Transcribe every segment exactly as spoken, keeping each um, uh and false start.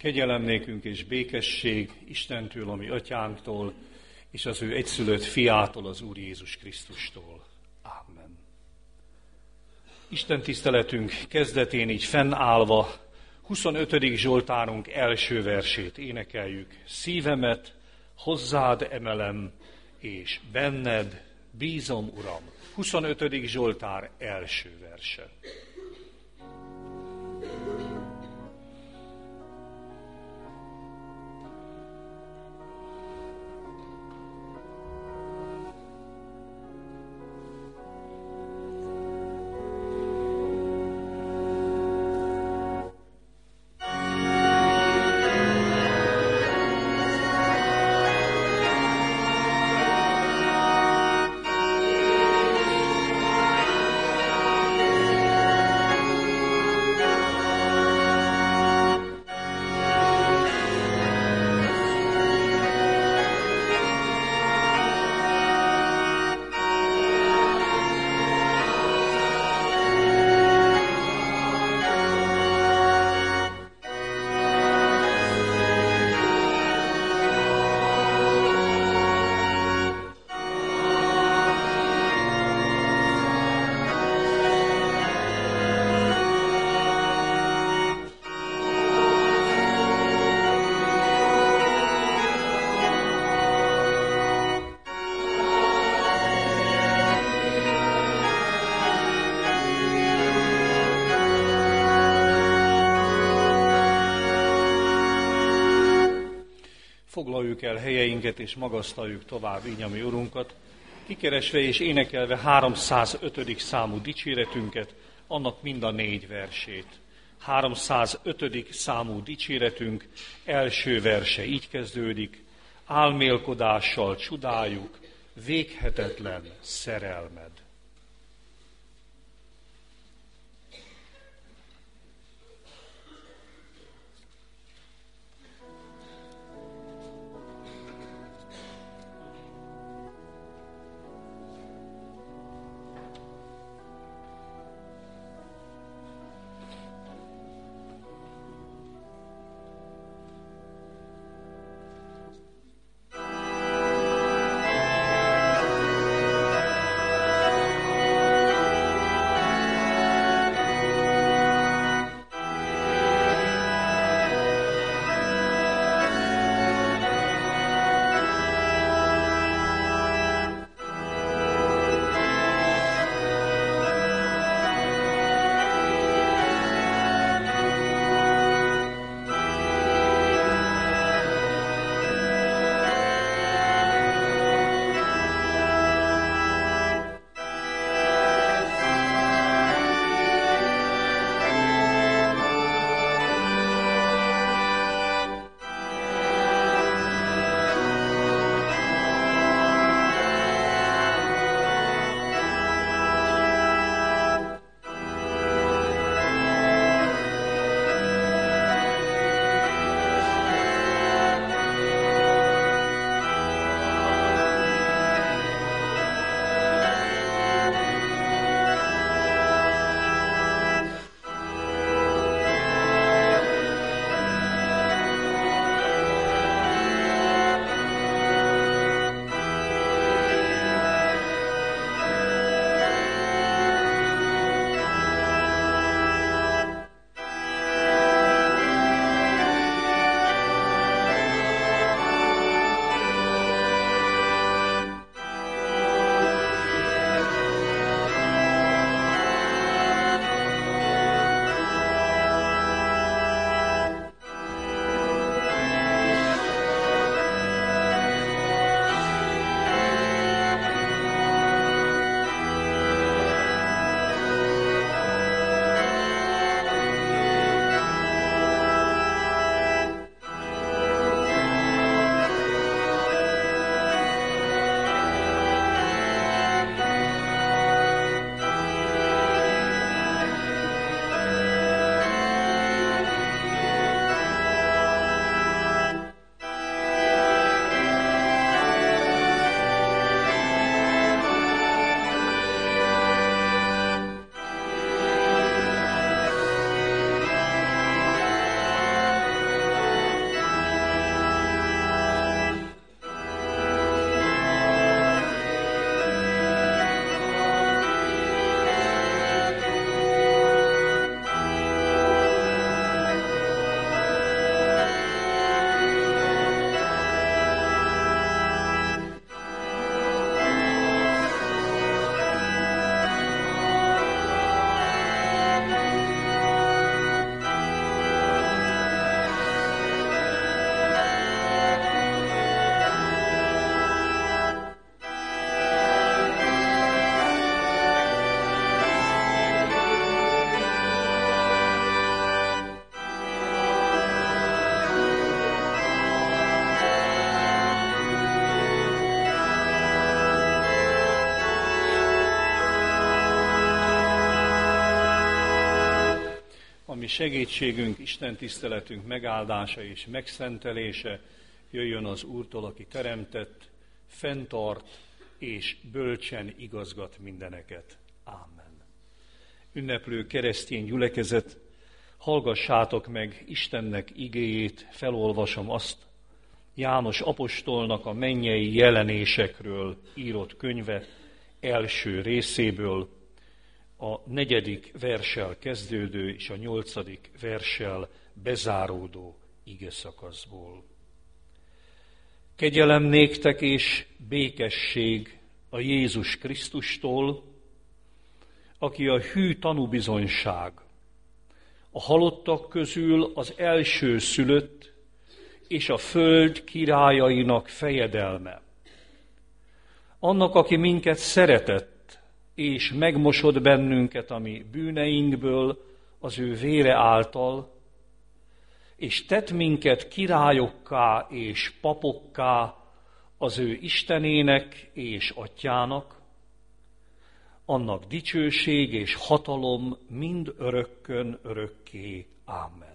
Kegyelem nékünk és békesség Istentől, ami atyánktól, és az ő egyszülött fiától, az Úr Jézus Krisztustól. Amen. Isten tiszteletünk kezdetén így fennállva huszonötödik Zsoltárunk első versét énekeljük. Szívemet hozzád emelem, és benned bízom, Uram. huszonötödik Zsoltár első verse. Foglaljuk el helyeinket, és magasztaljuk tovább így a mi Urunkat, kikeresve és énekelve háromszázötödik számú dicséretünket, annak mind a négy versét. háromszázötödik számú dicséretünk első verse így kezdődik: álmélkodással csodáljuk véghetetlen szerelmed. Thank you. mi segítségünk, Isten tiszteletünk megáldása és megszentelése jöjjön az Úrtól, aki teremtett, fenntart és bölcsen igazgat mindeneket. Ámen. Ünneplő keresztény gyülekezet, hallgassátok meg Istennek igéjét, felolvasom azt, János apostolnak a mennyei jelenésekről írott könyve első részéből, a negyedik verssel kezdődő és a nyolcadik verssel bezáródó igeszakaszból. Kegyelem néktek és békesség a Jézus Krisztustól, aki a hű tanúbizonyság, a halottak közül az első szülött, és a föld királyainak fejedelme. Annak, aki minket szeretett, és megmosott bennünket a mi bűneinkből az ő vére által, és tett minket királyokká és papokká az ő Istenének és Atyának, annak dicsőség és hatalom mind örökkön örökké. Ámen.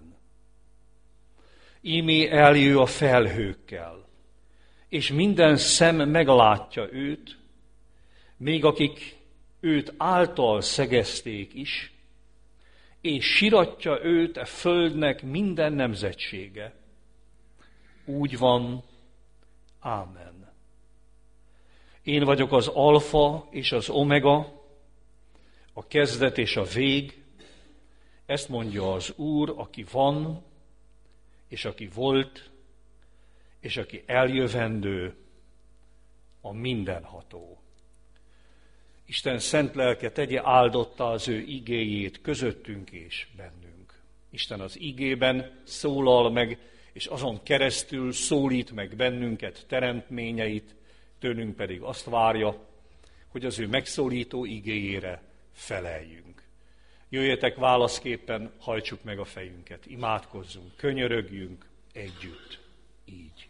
Ímé eljő a felhőkkel, és minden szem meglátja őt, még akik őt által szegezték is, és siratja őt a földnek minden nemzetsége. Úgy van. Ámen. Én vagyok az alfa és az omega, a kezdet és a vég, ezt mondja az Úr, aki van, és aki volt, és aki eljövendő, a mindenható. Isten szent lelke tegye áldotta az ő igéjét közöttünk és bennünk. Isten az igében szólal meg, és azon keresztül szólít meg bennünket, teremtményeit, tőlünk pedig azt várja, hogy az ő megszólító igéjére feleljünk. Jöjjetek válaszképpen, hajtsuk meg a fejünket, imádkozzunk, könyörögjünk együtt, így.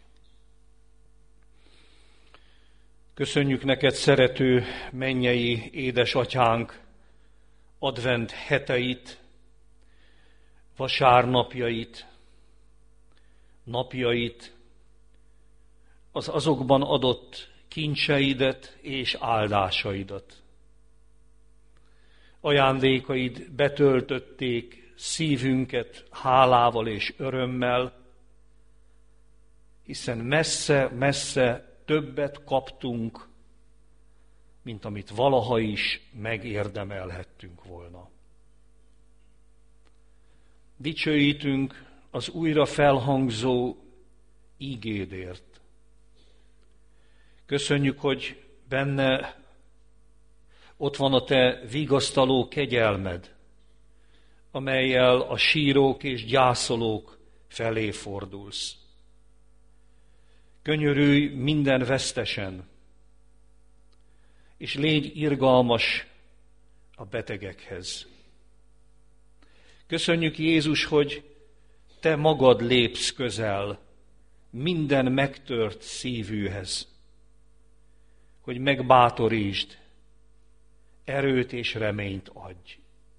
Köszönjük neked, szerető mennyei édesatyánk, advent heteit, vasárnapjait, napjait, az azokban adott kincseidet és áldásaidat. Ajándékaid betöltötték szívünket hálával és örömmel, hiszen messze-messze többet kaptunk, mint amit valaha is megérdemelhettünk volna. Dicsőítünk az újra felhangzó ígédért. Köszönjük, hogy benne ott van a te vigasztaló kegyelmed, amellyel a sírók és gyászolók felé fordulsz. Könyörülj minden vesztesen, és légy irgalmas a betegekhez. Köszönjük, Jézus, hogy te magad lépsz közel minden megtört szívűhez, hogy megbátorítsd, erőt és reményt adj.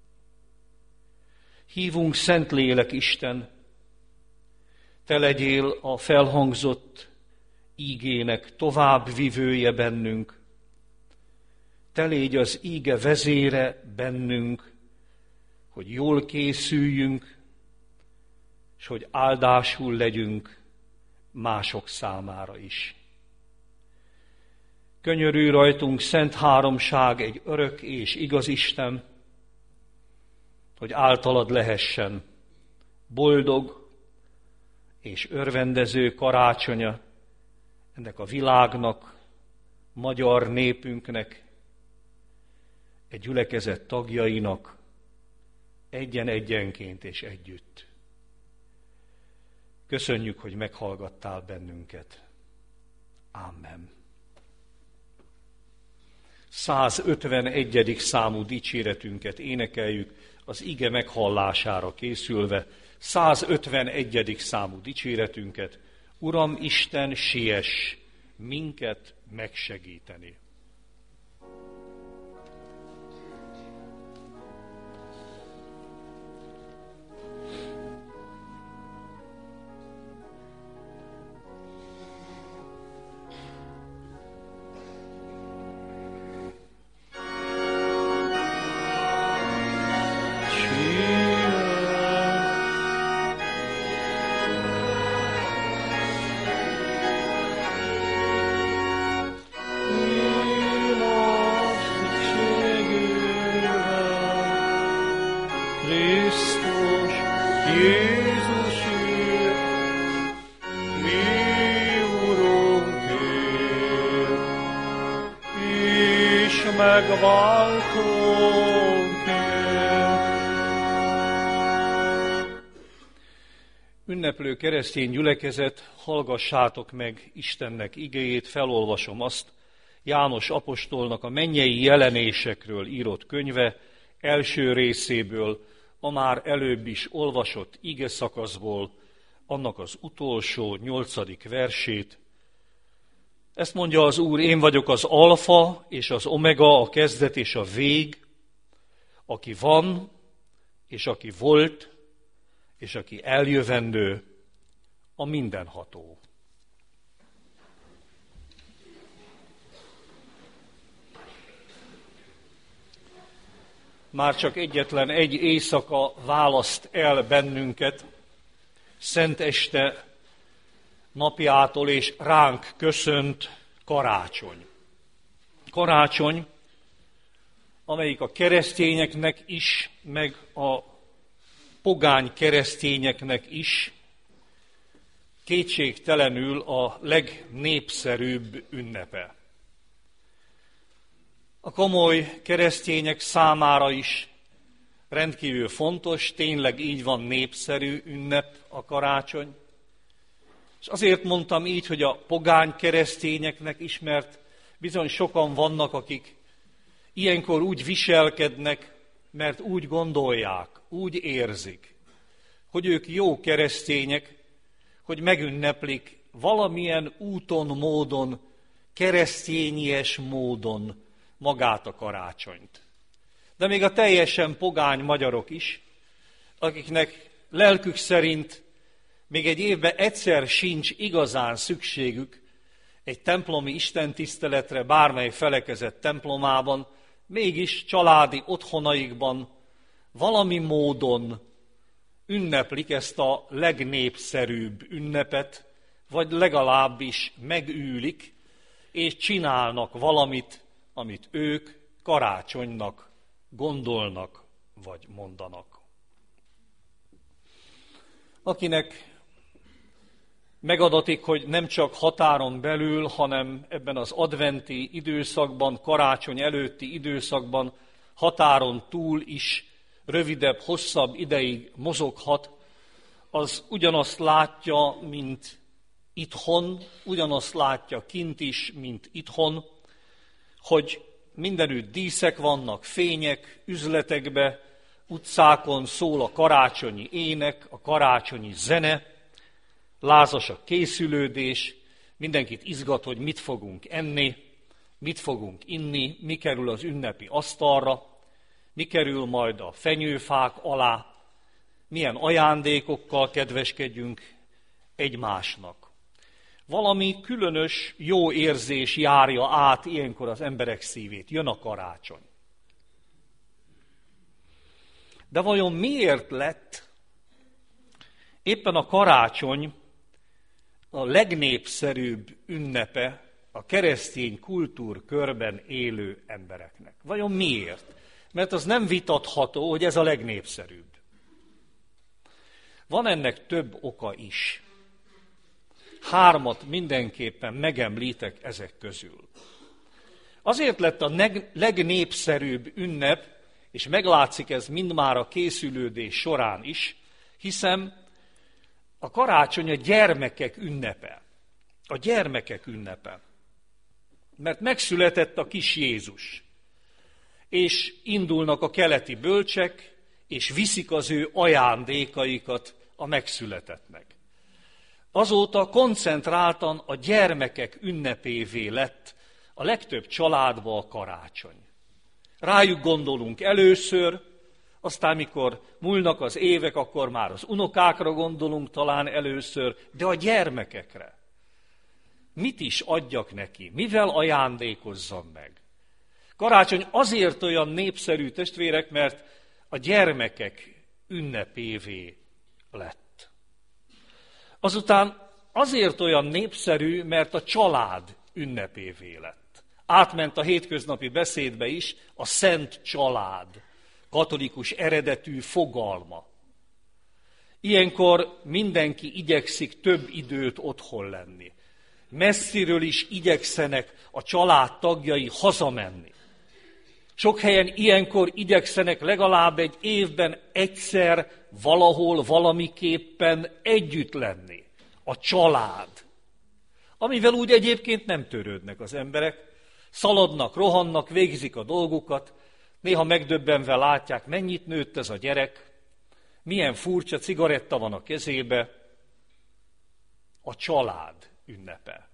Hívunk, Szentlélek Isten, te legyél a felhangzott ígének továbbvivője bennünk, te légy az íge vezére bennünk, hogy jól készüljünk, és hogy áldásul legyünk mások számára is. Könyörülj rajtunk, Szent Háromság, egy örök és igaz Isten, hogy általad lehessen boldog és örvendező karácsonya ennek a világnak, magyar népünknek, egy gyülekezet tagjainak, egyen-egyenként és együtt. Köszönjük, hogy meghallgattál bennünket. Amen. százötvenegyedik számú dicséretünket énekeljük, az ige meghallására készülve. százötvenegyedik számú dicséretünket. Uram Isten, siess minket megsegíteni. megváltónként. Ünneplő keresztény gyülekezet, hallgassátok meg Istennek igéjét, felolvasom azt, János apostolnak a mennyei jelenésekről írott könyve első részéből, a már előbb is olvasott ige szakaszból, annak az utolsó, nyolcadik versét. Ezt mondja az Úr, én vagyok az alfa és az omega, a kezdet és a vég, aki van, és aki volt, és aki eljövendő, a mindenható. Már csak egyetlen egy éjszaka választ el bennünket, Szenteste napjától, és ránk köszönt karácsony. Karácsony, amelyik a keresztényeknek is, meg a pogány keresztényeknek is kétségtelenül a legnépszerűbb ünnepe. A komoly keresztények számára is rendkívül fontos, tényleg így van, népszerű ünnep a karácsony. És azért mondtam így, hogy a pogány keresztényeknek is, mert bizony sokan vannak, akik ilyenkor úgy viselkednek, mert úgy gondolják, úgy érzik, hogy ők jó keresztények, hogy megünneplik valamilyen úton, módon, keresztényies módon magát a karácsonyt. De még a teljesen pogány magyarok is, akiknek lelkük szerint még egy évben egyszer sincs igazán szükségük egy templomi istentiszteletre, bármely felekezet templomában, mégis családi otthonaikban valami módon ünneplik ezt a legnépszerűbb ünnepet, vagy legalábbis megűlik, és csinálnak valamit, amit ők karácsonynak gondolnak, vagy mondanak. Akinek megadatik, hogy nem csak határon belül, hanem ebben az adventi időszakban, karácsony előtti időszakban, határon túl is rövidebb, hosszabb ideig mozoghat, az ugyanazt látja, mint itthon, ugyanazt látja kint is, mint itthon, hogy mindenütt díszek vannak, fények, üzletekbe, utcákon szól a karácsonyi ének, a karácsonyi zene, lázas a készülődés, mindenkit izgat, hogy mit fogunk enni, mit fogunk inni, mi kerül az ünnepi asztalra, mi kerül majd a fenyőfák alá, milyen ajándékokkal kedveskedjünk egymásnak. Valami különös jó érzés járja át ilyenkor az emberek szívét. Jön a karácsony. De vajon miért lett éppen a karácsony a legnépszerűbb ünnepe a keresztény kultúrkörben élő embereknek? Vajon miért? Mert az nem vitatható, hogy ez a legnépszerűbb. Van ennek több oka is. Hármat mindenképpen megemlítek ezek közül. Azért lett a legnépszerűbb ünnep, és meglátszik ez mindmárt a készülődés során is, hiszen a karácsony a gyermekek ünnepe. A gyermekek ünnepe. Mert megszületett a kis Jézus, és indulnak a keleti bölcsek, és viszik az ő ajándékaikat a megszületettnek. Azóta koncentráltan a gyermekek ünnepévé lett a legtöbb családba a karácsony. Rájuk gondolunk először, aztán mikor múlnak az évek, akkor már az unokákra gondolunk talán először, de a gyermekekre. Mit is adjak neki? Mivel ajándékozzam meg? Karácsony azért olyan népszerű, testvérek, mert a gyermekek ünnepévé lett. Azután azért olyan népszerű, mert a család ünnepévé lett. Átment a hétköznapi beszédbe is a szent család, katolikus eredetű fogalma. Ilyenkor mindenki igyekszik több időt otthon lenni. Messziről is igyekszenek a család tagjai hazamenni. Sok helyen ilyenkor igyekszenek legalább egy évben egyszer valahol valamiképpen együtt lenni. A család. Amivel úgy egyébként nem törődnek az emberek. Szaladnak, rohannak, végzik a dolgukat. Néha megdöbbenve látják, mennyit nőtt ez a gyerek. Milyen furcsa cigaretta van a kezébe. A család ünnepe.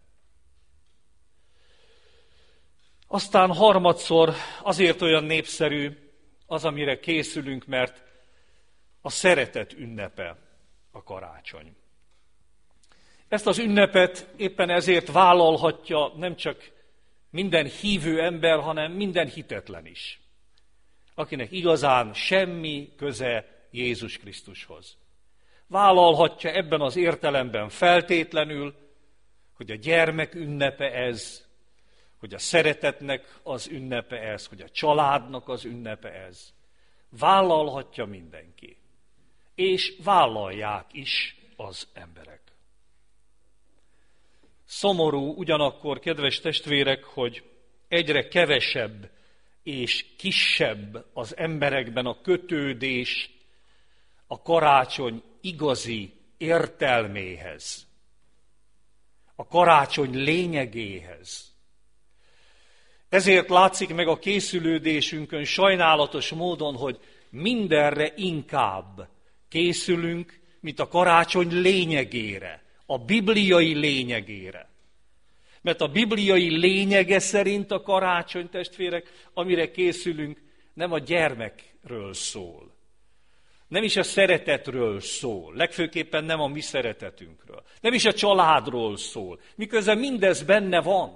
Aztán harmadszor azért olyan népszerű az, amire készülünk, mert a szeretet ünnepe a karácsony. Ezt az ünnepet éppen ezért vállalhatja nem csak minden hívő ember, hanem minden hitetlen is, akinek igazán semmi köze Jézus Krisztushoz. Vállalhatja ebben az értelemben feltétlenül, hogy a gyermek ünnepe ez, hogy a szeretetnek az ünnepe ez, hogy a családnak az ünnepe ez. Vállalhatja mindenki. És vállalják is az emberek. Szomorú ugyanakkor, kedves testvérek, hogy egyre kevesebb és kisebb az emberekben a kötődés a karácsony igazi értelméhez, a karácsony lényegéhez. Ezért látszik meg a készülődésünkön sajnálatos módon, hogy mindenre inkább készülünk, mint a karácsony lényegére, a bibliai lényegére. Mert a bibliai lényege szerint a karácsony, testvérek, amire készülünk, nem a gyermekről szól. Nem is a szeretetről szól, legfőképpen nem a mi szeretetünkről. Nem is a családról szól, miközben mindez benne van.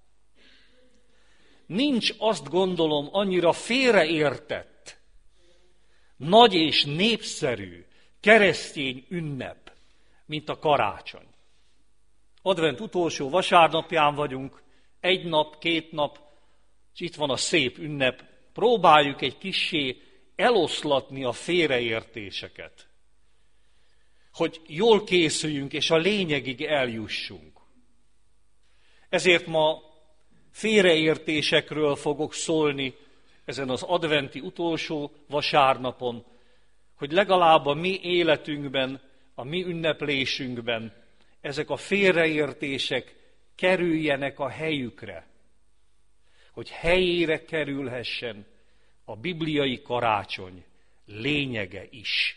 Nincs, azt gondolom, annyira félreértett, nagy és népszerű keresztény ünnep, mint a karácsony. Advent utolsó vasárnapján vagyunk, egy nap, két nap, és itt van a szép ünnep. Próbáljuk egy kissé eloszlatni a félreértéseket, hogy jól készüljünk és a lényegig eljussunk. Ezért ma félreértésekről fogok szólni ezen az adventi utolsó vasárnapon, hogy legalább a mi életünkben, a mi ünneplésünkben ezek a félreértések kerüljenek a helyükre, hogy helyére kerülhessen a bibliai karácsony lényege is.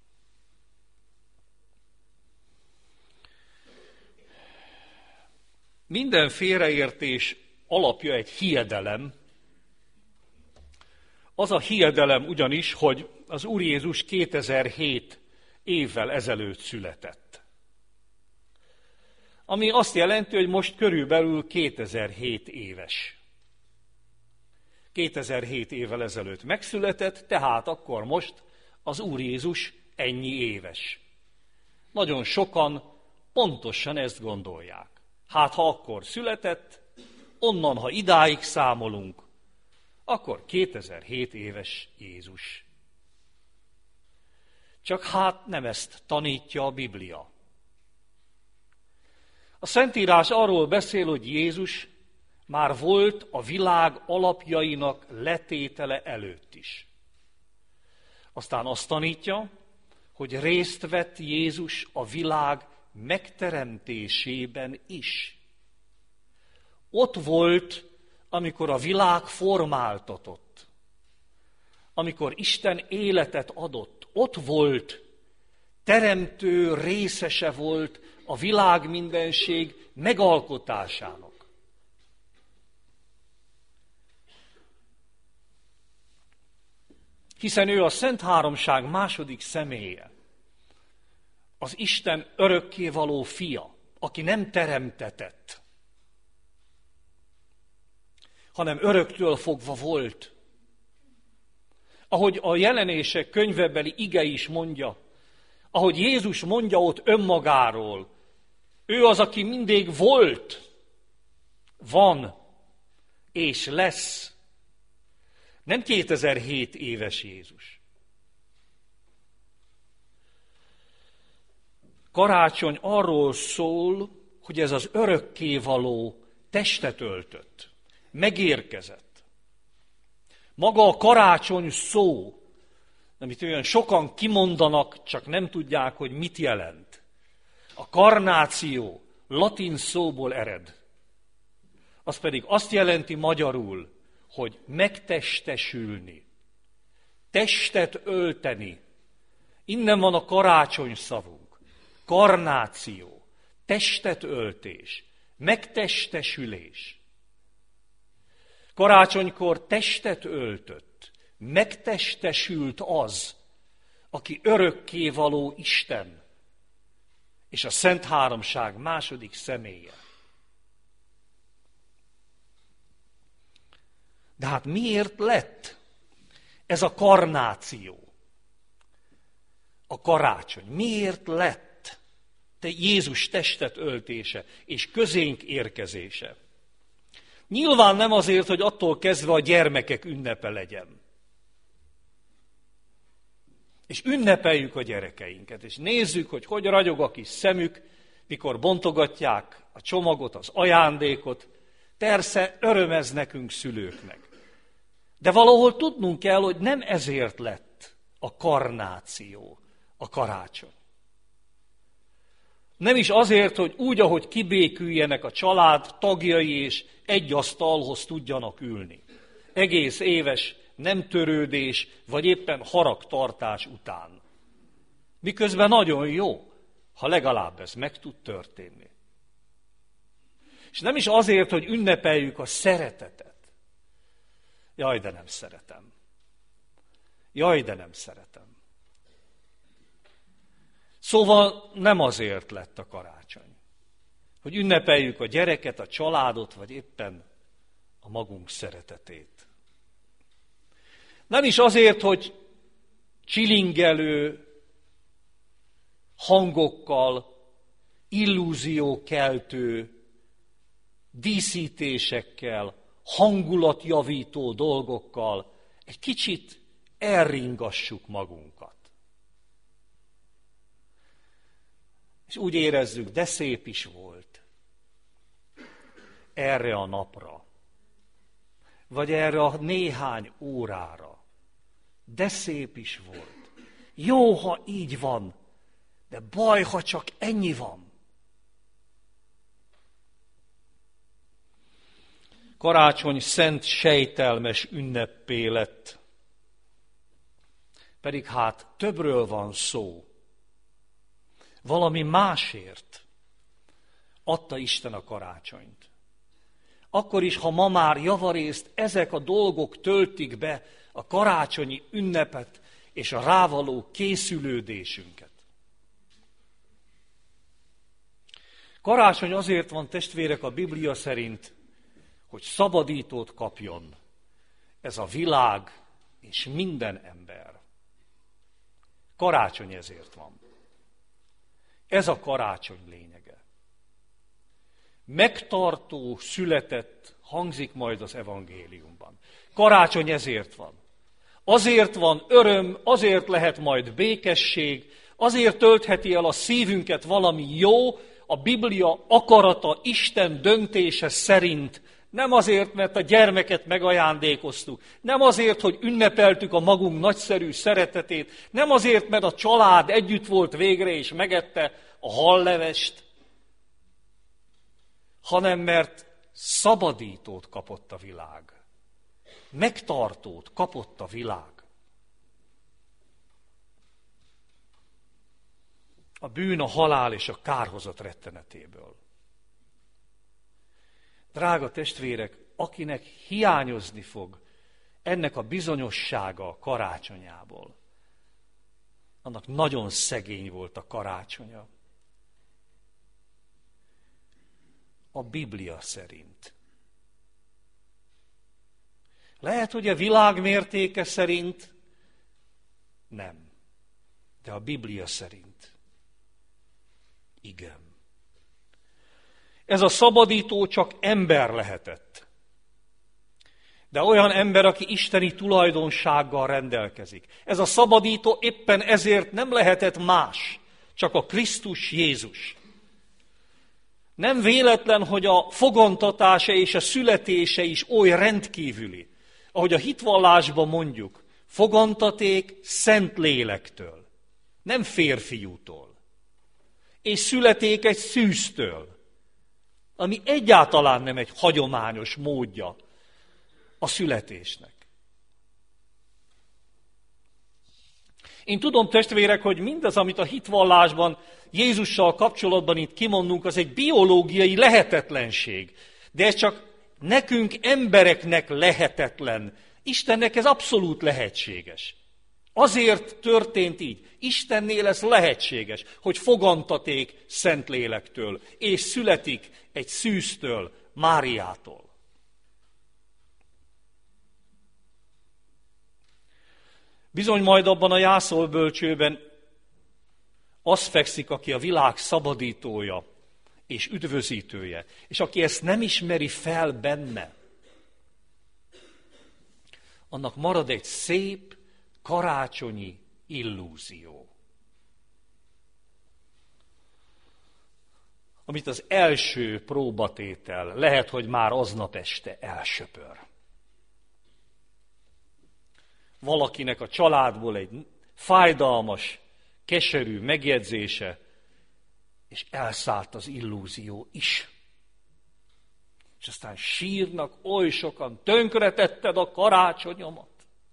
Minden félreértés alapja egy hiedelem. Az a hiedelem ugyanis, hogy az Úr Jézus kétezer-hét évvel ezelőtt született. Ami azt jelenti, hogy most körülbelül kétezer-hét éves. kétezer-hét évvel ezelőtt megszületett, tehát akkor most az Úr Jézus ennyi éves. Nagyon sokan pontosan ezt gondolják. Hát ha akkor született, onnan, ha idáig számolunk, akkor kétezer-hét éves Jézus. Csak hát nem ezt tanítja a Biblia. A Szentírás arról beszél, hogy Jézus már volt a világ alapjainak letétele előtt is. Aztán azt tanítja, hogy részt vett Jézus a világ megteremtésében is. Ott volt, amikor a világ formáltatott, amikor Isten életet adott, ott volt, teremtő részese volt a világ mindenség megalkotásának. Hiszen ő a Szent Háromság második személye, az Isten örökkévaló fia, aki nem teremtetett, hanem öröktől fogva volt. Ahogy a Jelenések könyvebeli ige is mondja, ahogy Jézus mondja ott önmagáról, ő az, aki mindig volt, van és lesz. Nem kétezer-hét éves Jézus. Karácsony arról szól, hogy ez az örökkévaló testet öltött, megérkezett. Maga a karácsony szó, amit olyan sokan kimondanak, csak nem tudják, hogy mit jelent. A karnáció latin szóból ered. Az pedig azt jelenti magyarul, hogy megtestesülni, testet ölteni. Innen van a karácsony szavunk. Karnáció, testet öltés, megtestesülés. Karácsonykor testet öltött, megtestesült az, aki örökkévaló Isten, és a Szent Háromság második személye. De hát miért lett ez a karnáció, a karácsony? Miért lett te Jézus testet öltése és közénk érkezése? Nyilván nem azért, hogy attól kezdve a gyermekek ünnepe legyen. És ünnepeljük a gyerekeinket, és nézzük, hogy hogy ragyog a kis szemük, mikor bontogatják a csomagot, az ajándékot. Persze öröm ez nekünk szülőknek. De valahol tudnunk kell, hogy nem ezért lett a karnáció, a karácsony. Nem is azért, hogy úgy, ahogy kibéküljenek a család tagjai, és egy asztalhoz tudjanak ülni. Egész éves nem törődés, vagy éppen haragtartás után. Miközben nagyon jó, ha legalább ez meg tud történni. És nem is azért, hogy ünnepeljük a szeretetet. Jaj, de nem szeretem. Jaj, de nem szeretem. Szóval nem azért lett a karácsony, hogy ünnepeljük a gyereket, a családot, vagy éppen a magunk szeretetét. Nem is azért, hogy csilingelő hangokkal, illúziókeltő díszítésekkel, hangulatjavító dolgokkal egy kicsit elringassuk magunkat. És úgy érezzük, de szép is volt erre a napra, vagy erre a néhány órára. De szép is volt. Jó, ha így van, de baj, ha csak ennyi van. Karácsony szent sejtelmes ünnepé lett. Pedig hát többről van szó. Valami másért adta Isten a karácsonyt. Akkor is, ha ma már javarészt ezek a dolgok töltik be a karácsonyi ünnepet és a rávaló készülődésünket. Karácsony azért van, testvérek, a Biblia szerint, hogy szabadítót kapjon ez a világ és minden ember. Karácsony ezért van. Ez a karácsony lényege. Megtartó született, hangzik majd az evangéliumban. Karácsony ezért van. Azért van öröm, azért lehet majd békesség, azért töltheti el a szívünket valami jó, a Biblia akarata, Isten döntése szerint. Nem azért, mert a gyermeket megajándékoztuk, nem azért, hogy ünnepeltük a magunk nagyszerű szeretetét, nem azért, mert a család együtt volt végre és megette a hallevest, hanem mert szabadítót kapott a világ. Megtartót kapott a világ. A bűn, a halál és a kárhozat rettenetéből. Drága testvérek, akinek hiányozni fog ennek a bizonyossága a karácsonyából, annak nagyon szegény volt a karácsonya. A Biblia szerint. Lehet, hogy a világ mértéke szerint nem, de a Biblia szerint igen. Ez a szabadító csak ember lehetett. De olyan ember, aki isteni tulajdonsággal rendelkezik. Ez a szabadító éppen ezért nem lehetett más, csak a Krisztus Jézus. Nem véletlen, hogy a fogantatása és a születése is oly rendkívüli. Ahogy a hitvallásban mondjuk, fogantaték szent lélektől, nem férfiútól. És születék egy szűztől, ami egyáltalán nem egy hagyományos módja a születésnek. Én tudom, testvérek, hogy mindaz, amit a hitvallásban Jézussal kapcsolatban itt kimondunk, az egy biológiai lehetetlenség. De ez csak nekünk, embereknek lehetetlen. Istennek ez abszolút lehetséges. Azért történt így. Istennél ez lehetséges, hogy fogantaték Szentlélektől, és születik egy szűztől, Máriától. Bizony majd abban a jászolbölcsőben az fekszik, aki a világ szabadítója és üdvözítője, és aki ezt nem ismeri fel benne, annak marad egy szép, karácsonyi illúzió, amit az első próbatétel lehet, hogy már aznap este elsöpör. Valakinek a családból egy fájdalmas, keserű megjegyzése, és elszállt az illúzió is. És aztán sírnak oly sokan, tönkretetted a karácsonyomat.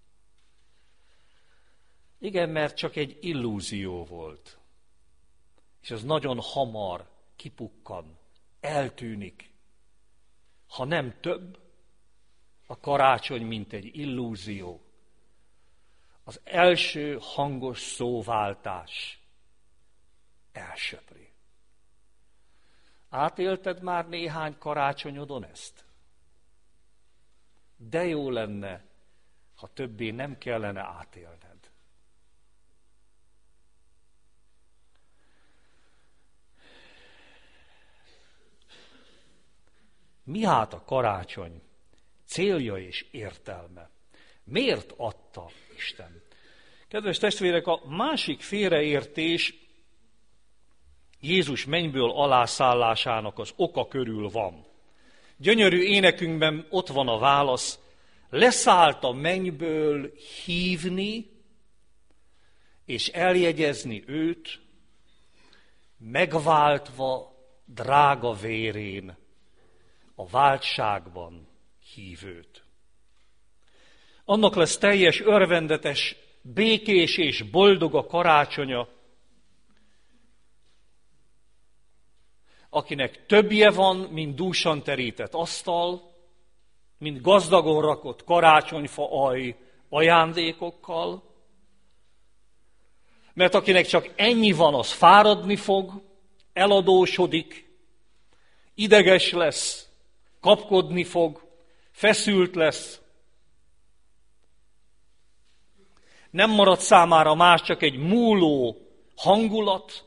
Igen, mert csak egy illúzió volt. És az nagyon hamar kipukkan, eltűnik. Ha nem több, a karácsony, mint egy illúzió. Az első hangos szóváltás elsöpri. Átélted már néhány karácsonyodon ezt? De jó lenne, ha többé nem kellene átélned. Mi hát a karácsony célja és értelme? Miért adta Isten? Kedves testvérek, a másik félreértés Jézus mennyből alászállásának az oka körül van. Gyönyörű énekünkben ott van a válasz, leszállt a mennyből hívni és eljegyezni őt, megváltva drága vérén a váltságban hívőt. Annak lesz teljes, örvendetes, békés és boldog a karácsonya, akinek többje van, mint dúsan terített asztal, mint gazdagon rakott karácsonyfa aj ajándékokkal, mert akinek csak ennyi van, az fáradni fog, eladósodik, ideges lesz, kapkodni fog, feszült lesz. Nem marad számára más, csak egy múló hangulat,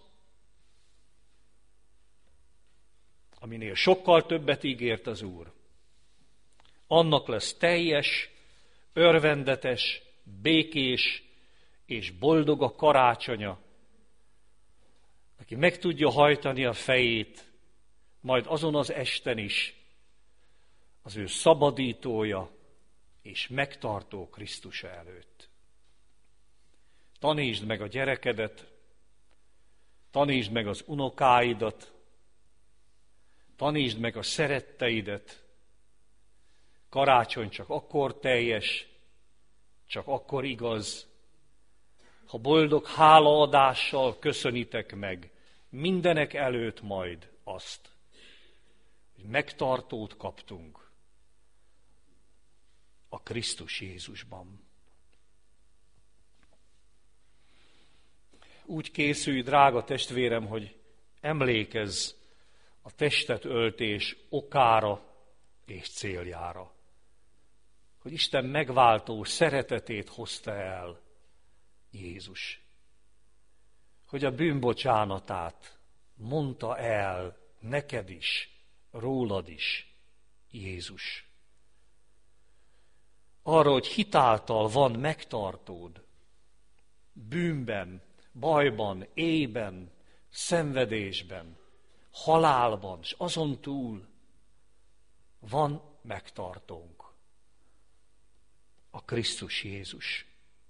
aminél sokkal többet ígért az Úr. Annak lesz teljes, örvendetes, békés és boldog a karácsonya, aki meg tudja hajtani a fejét, majd azon az esten is az ő szabadítója és megtartó Krisztusa előtt. Tanítsd meg a gyerekedet, tanítsd meg az unokáidat, tanítsd meg a szeretteidet. Karácsony csak akkor teljes, csak akkor igaz, ha boldog hálaadással köszönitek meg mindenek előtt majd azt, hogy megtartót kaptunk a Krisztus Jézusban. Úgy készülj, drága testvérem, hogy emlékezz a testet öltés okára és céljára. Hogy Isten megváltó szeretetét hozta el Jézus. Hogy a bűnbocsánatát mondta el neked is, rólad is Jézus. Arra, hogy hitáltal van megtartód, bűnben, bajban, éjben, szenvedésben, halálban, és azon túl van megtartónk. a Krisztus Jézus.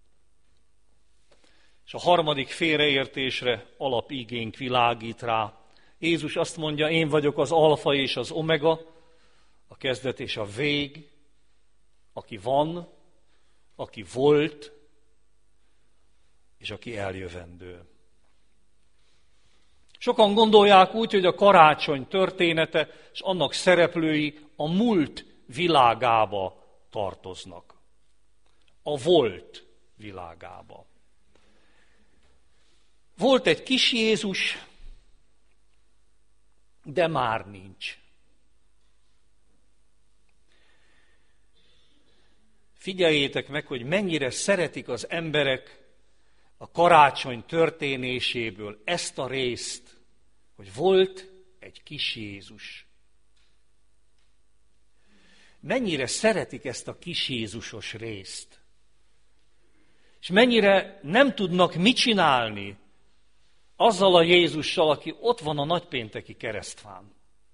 És a harmadik félreértésre alapigénk világít rá. Jézus azt mondja, én vagyok az alfa és az omega, a kezdet és a vég, aki van, aki volt, és aki eljövendő. Sokan gondolják úgy, hogy a karácsony története és annak szereplői a múlt világába tartoznak. A volt világába. Volt egy kis Jézus, de már nincs. Figyeljétek meg, hogy mennyire szeretik az emberek a karácsony történéséből ezt a részt, hogy volt egy kis Jézus. Mennyire szeretik ezt a kis Jézusos részt. És mennyire nem tudnak mit csinálni azzal a Jézussal, aki ott van a nagypénteki keresztfán.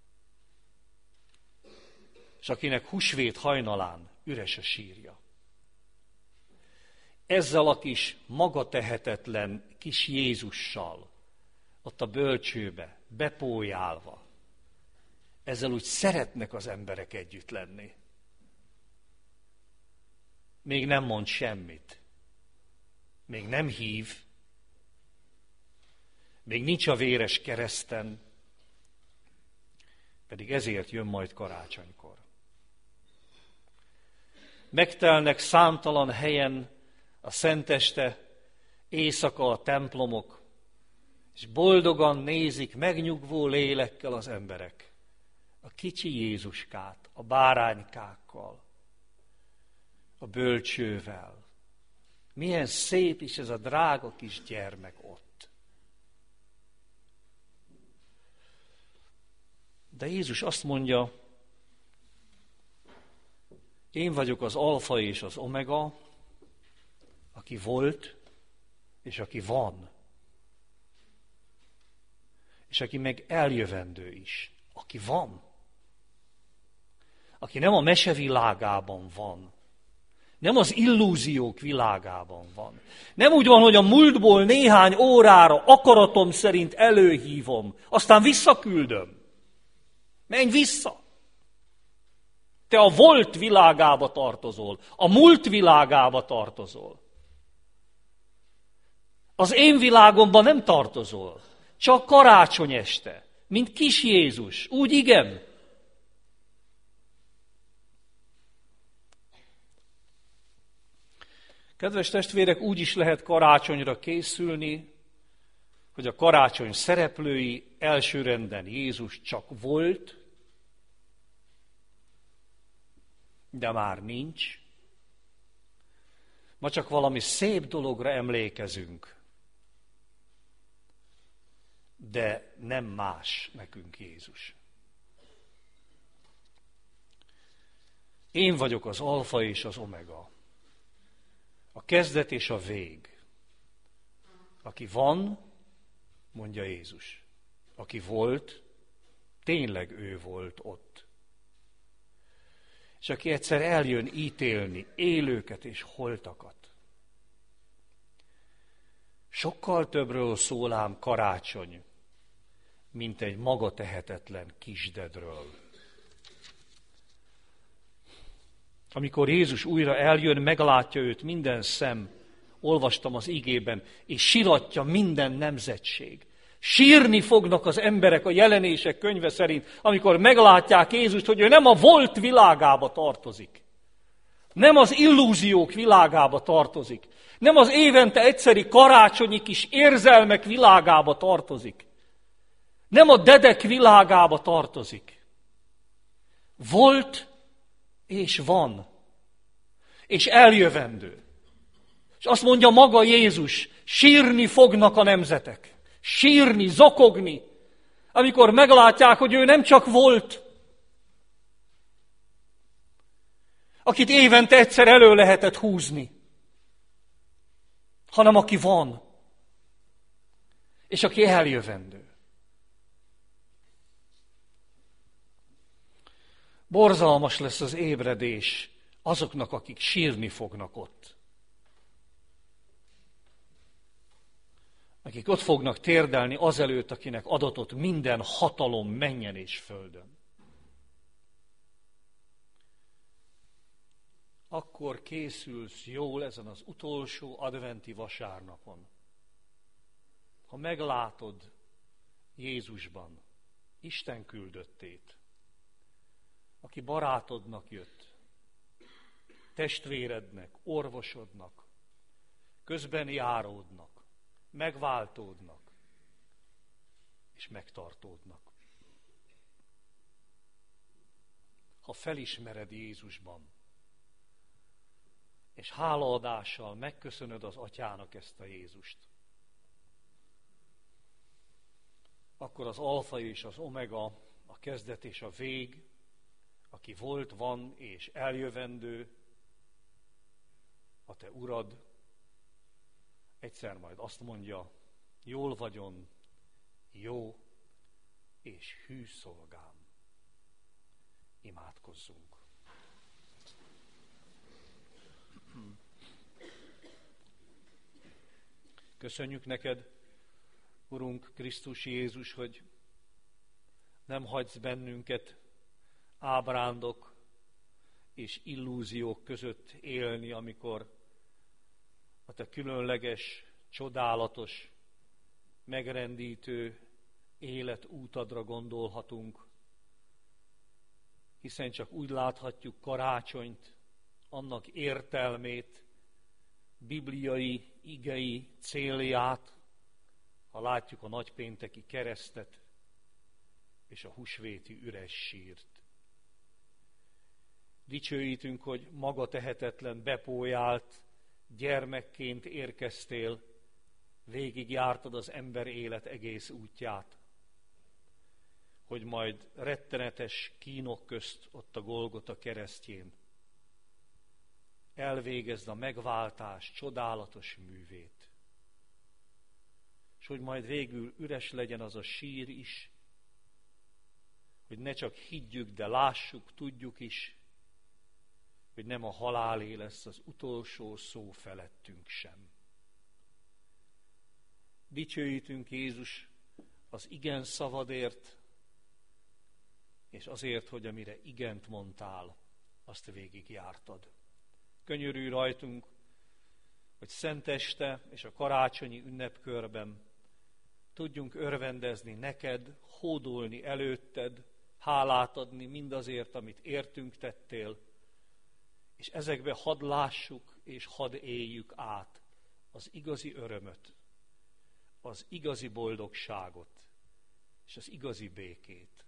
És akinek húsvét hajnalán üres a sírja. Ezzel a kis magatehetetlen kis Jézussal, ott a bölcsőbe, bepójálva, ezzel úgy szeretnek az emberek együtt lenni. Még nem mond semmit. Még nem hív. Még nincs a véres kereszten. Pedig ezért jön majd karácsonykor. Megtelnek számtalan helyen a szenteste, éjszaka a templomok, és boldogan nézik megnyugvó lélekkel az emberek a kicsi Jézuskát, a báránykákkal, a bölcsővel. Milyen szép is ez a drága kis gyermek ott. De Jézus azt mondja, én vagyok az alfa és az omega, aki volt, és aki van, és aki meg eljövendő is, aki van, aki nem a mesevilágában van, nem az illúziók világában van. Nem úgy van, hogy a múltból néhány órára akaratom szerint előhívom, aztán visszaküldöm. Menj vissza! Te a volt világába tartozol, a múlt világába tartozol. Az én világomban nem tartozol, csak karácsony este, mint kis Jézus. Úgy igen. Kedves testvérek, úgy is lehet karácsonyra készülni, hogy a karácsony szereplői elsőrenden Jézus csak volt, de már nincs. Ma csak valami szép dologra emlékezünk, de nem más nekünk Jézus. Én vagyok az alfa és az omega, a kezdet és a vég. Aki van, mondja Jézus. Aki volt, tényleg ő volt ott. És aki egyszer eljön ítélni élőket és holtakat. Sokkal többről szól ám karácsony, mint egy maga tehetetlen kisdedről. Amikor Jézus újra eljön, meglátja őt minden szem, olvastam az igében, és siratja minden nemzetség. Sírni fognak az emberek a Jelenések könyve szerint, amikor meglátják Jézust, hogy ő nem a volt világába tartozik. Nem az illúziók világába tartozik. Nem az évente egyszeri karácsonyi kis érzelmek világába tartozik. Nem a dedek világába tartozik. Volt és van. És eljövendő. És azt mondja maga Jézus, sírni fognak a nemzetek. Sírni, zokogni, amikor meglátják, hogy ő nem csak volt, akit évente egyszer elő lehetett húzni, hanem aki van, és aki eljövendő. Borzalmas lesz az ébredés, azoknak, akik sírni fognak ott. Akik ott fognak térdelni azelőtt, akinek adatott minden hatalom mennyen és földön. Akkor készülsz jól ezen az utolsó adventi vasárnapon, ha meglátod Jézusban Isten küldöttét, aki barátodnak jött, testvérednek, orvosodnak, közben járódnak, megváltódnak és megtartódnak. Ha felismered Jézusban, és hálaadással megköszönöd az Atyának ezt a Jézust, akkor az alfa és az omega, a kezdet és a vég, aki volt, van és eljövendő, a te urad, egyszer majd azt mondja, jól vagyon, jó és hű szolgám. Imádkozzunk. Köszönjük neked, Urunk Krisztus Jézus, hogy nem hagysz bennünket ábrándok és illúziók között élni, amikor a te különleges, csodálatos, megrendítő életútadra gondolhatunk, hiszen csak úgy láthatjuk karácsonyt, annak értelmét, bibliai, igei célját, ha látjuk a nagypénteki keresztet és a húsvéti üres sírt. Dicsőítünk, hogy maga tehetetlen, bepójált gyermekként érkeztél, végigjártad az ember élet egész útját, hogy majd rettenetes kínok közt ott a Golgota keresztjén elvégezd a megváltás csodálatos művét. És hogy majd végül üres legyen az a sír is, hogy ne csak higgyük, de lássuk, tudjuk is, hogy nem a halálé lesz az utolsó szó felettünk sem. Dicsőítünk, Jézus, az igen szavadért, és azért, hogy amire igent mondtál, azt végigjártad. Könyörülj rajtunk, hogy szenteste és a karácsonyi ünnepkörben tudjunk örvendezni neked, hódolni előtted, hálát adni mindazért, amit értünk tettél, és ezekbe hadd lássuk és hadd éljük át az igazi örömöt, az igazi boldogságot és az igazi békét.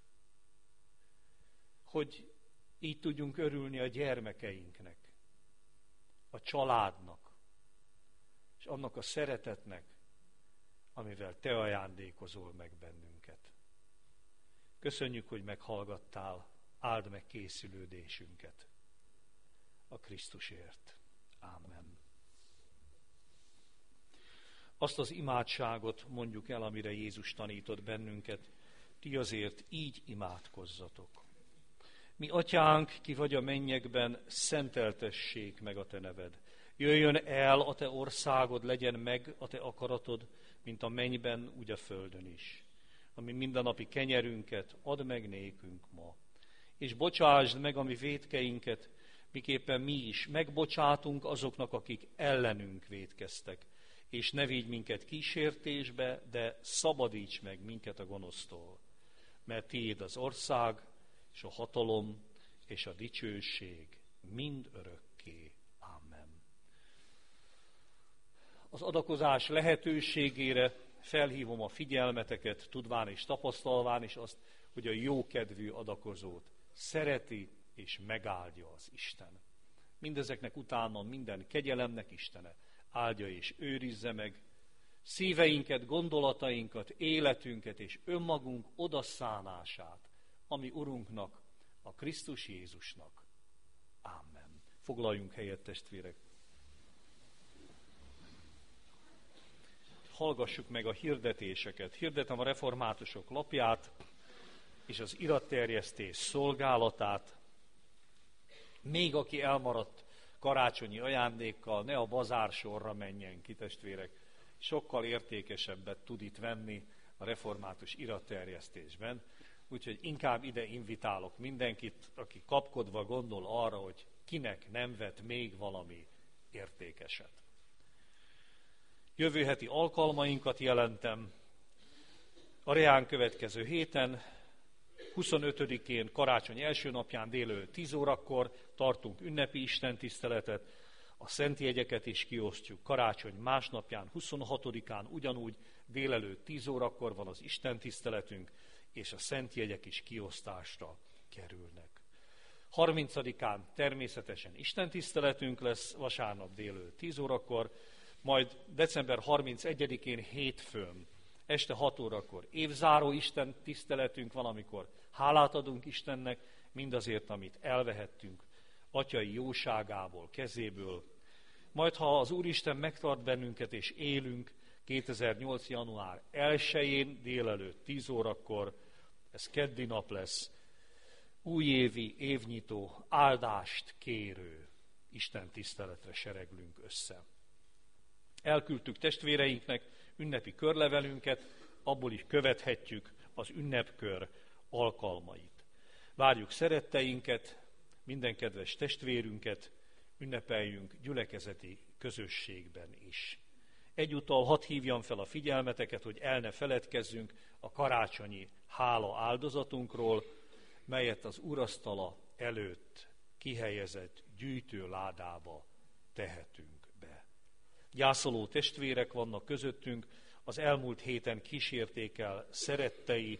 Hogy így tudjunk örülni a gyermekeinknek, a családnak, és annak a szeretetnek, amivel te ajándékozol meg bennünket. Köszönjük, hogy meghallgattál, áld meg készülődésünket a Krisztusért. Ámen. Azt az imádságot mondjuk el, amire Jézus tanított bennünket, ti azért így imádkozzatok. Mi atyánk, ki vagy a mennyekben, szenteltessék meg a te neved. Jöjjön el a te országod, legyen meg a te akaratod, mint a mennyben, úgy a földön is. Ami mindennapi kenyerünket add meg nékünk ma. És bocsásd meg a mi vétkeinket, miképpen mi is megbocsátunk azoknak, akik ellenünk vétkeztek. És ne vigy minket kísértésbe, de szabadíts meg minket a gonosztól. Mert tiéd az ország, és a hatalom, és a dicsőség mind örökké. Amen. Az adakozás lehetőségére felhívom a figyelmeteket, tudván és tapasztalván is azt, hogy a jókedvű adakozót szereti és megáldja az Isten. Mindezeknek utána minden kegyelemnek Istene áldja és őrizze meg szíveinket, gondolatainkat, életünket és önmagunk odaszánását, ami Urunknak, a Krisztus Jézusnak. Amen. Foglaljunk helyet, testvérek. Hallgassuk meg a hirdetéseket. Hirdetem a reformátusok lapját és az iratterjesztés szolgálatát. Még aki elmaradt karácsonyi ajándékkal, ne a bazársorra menjen ki, testvérek, sokkal értékesebbet tud itt venni a református iratterjesztésben, úgyhogy inkább ide invitálok mindenkit, aki kapkodva gondol arra, hogy kinek nem vett még valami értékeset. Jövő heti alkalmainkat jelentem. A reán következő héten, huszonötödikén, karácsony első napján délelőtt tíz órakor tartunk ünnepi istentiszteletet, a szentjegyeket is kiosztjuk. Karácsony másnapján, huszonhatodikán ugyanúgy délelőtt tíz órakor van az istentiszteletünk, és a szentjegyek is kiosztásra kerülnek. harmincadikán természetesen istentiszteletünk lesz, vasárnap délelőtt tíz órakor, majd december harmincegyedikén hétfőn este hat órakor évzáró Isten tiszteletünk van, amikor hálát adunk Istennek mindazért, amit elvehettünk atyai jóságából, kezéből. Majd, ha az Úristen megtart bennünket és élünk, kétezer-nyolc. január elsején délelőtt tíz órakor, ez keddi nap lesz, újévi, évnyitó, áldást kérő Isten tiszteletre sereglünk össze. Elküldtük testvéreinknek ünnepi körlevelünket, abból is követhetjük az ünnepkör alkalmait. Várjuk szeretteinket, minden kedves testvérünket, ünnepeljünk gyülekezeti közösségben is. Egyúttal hadd hívjam fel a figyelmeteket, hogy el ne feledkezzünk a karácsonyi hála áldozatunkról, melyet az úrasztala előtt kihelyezett gyűjtőládába tehetünk be. Gyászoló testvérek vannak közöttünk, az elmúlt héten kísérték el szerettei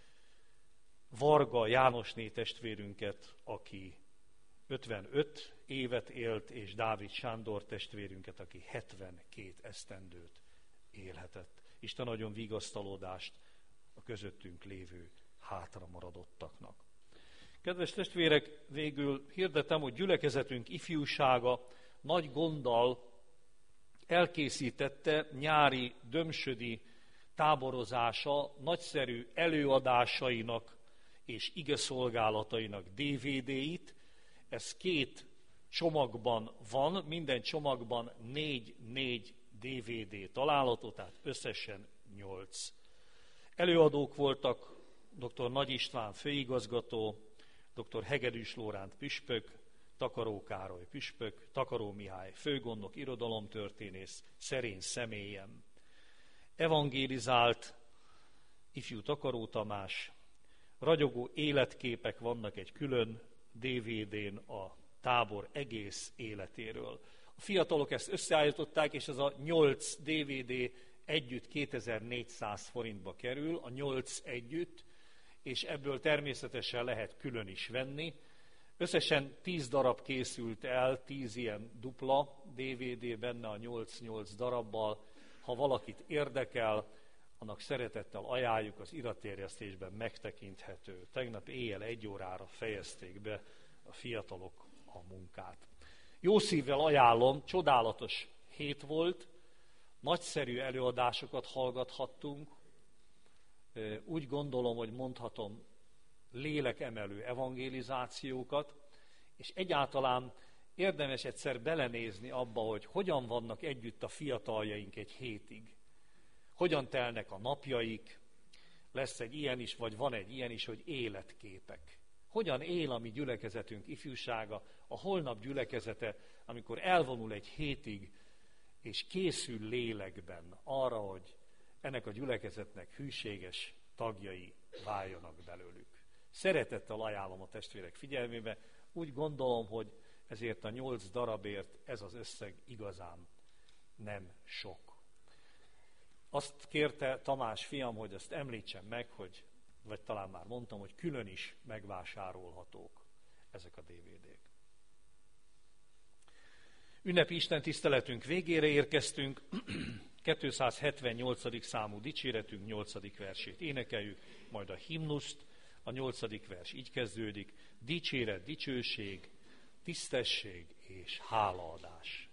Varga Jánosné testvérünket, aki ötvenöt évet élt, és Dávid Sándor testvérünket, aki hetvenkét esztendőt élhetett. Isten adjon vigasztalódást a közöttünk lévő hátra maradottaknak. Kedves testvérek, végül hirdetem, hogy gyülekezetünk ifjúsága nagy gonddal elkészítette nyári dömsödi táborozása nagyszerű előadásainak és igeszolgálatainak dé vé dé-it. Ez két csomagban van, minden csomagban négy-négy dé vé dé található, tehát összesen nyolc. Előadók voltak dr. Nagy István főigazgató, dr. Hegedűs Lóránt püspök, Takaró Károly püspök, Takaró Mihály főgondnok, irodalomtörténész, szerény személyem. Evangélizált ifjú Takaró Tamás, ragyogó életképek vannak egy külön dé vé dén a tábor egész életéről. A fiatalok ezt összeállították, és ez a nyolc dé vé dé együtt kétezer-négyszáz forintba kerül, a nyolc együtt, és ebből természetesen lehet külön is venni. Összesen tíz darab készült el, tíz ilyen dupla dé vé dé benne a nyolc-nyolc darabbal. Ha valakit érdekel, annak szeretettel ajánljuk, az iratterjesztésben megtekinthető. Tegnap éjjel egy órára fejezték be a fiatalok a munkát. Jó szívvel ajánlom, csodálatos hét volt, nagyszerű előadásokat hallgathattunk, úgy gondolom, hogy mondhatom, lélekemelő evangélizációkat, és egyáltalán érdemes egyszer belenézni abba, hogy hogyan vannak együtt a fiataljaink egy hétig. Hogyan telnek a napjaik, lesz egy ilyen is, vagy van egy ilyen is, hogy életképek. Hogyan él a mi gyülekezetünk ifjúsága, a holnap gyülekezete, amikor elvonul egy hétig, és készül lélekben arra, hogy ennek a gyülekezetnek hűséges tagjai váljanak belőlük. Szeretettel ajánlom a testvérek figyelmébe, úgy gondolom, hogy ezért a nyolc darabért ez az összeg igazán nem sok. Azt kérte Tamás fiam, hogy ezt említsem meg, hogy, vagy talán már mondtam, hogy külön is megvásárolhatók ezek a dé vé dék. Ünnepi istentiszteletünk végére érkeztünk, kétszázhetvennyolcadik számú dicséretünk nyolcadik versét énekeljük, majd a himnuszt, a nyolcadik vers így kezdődik: dicséret, dicsőség, tisztesség és hálaadás.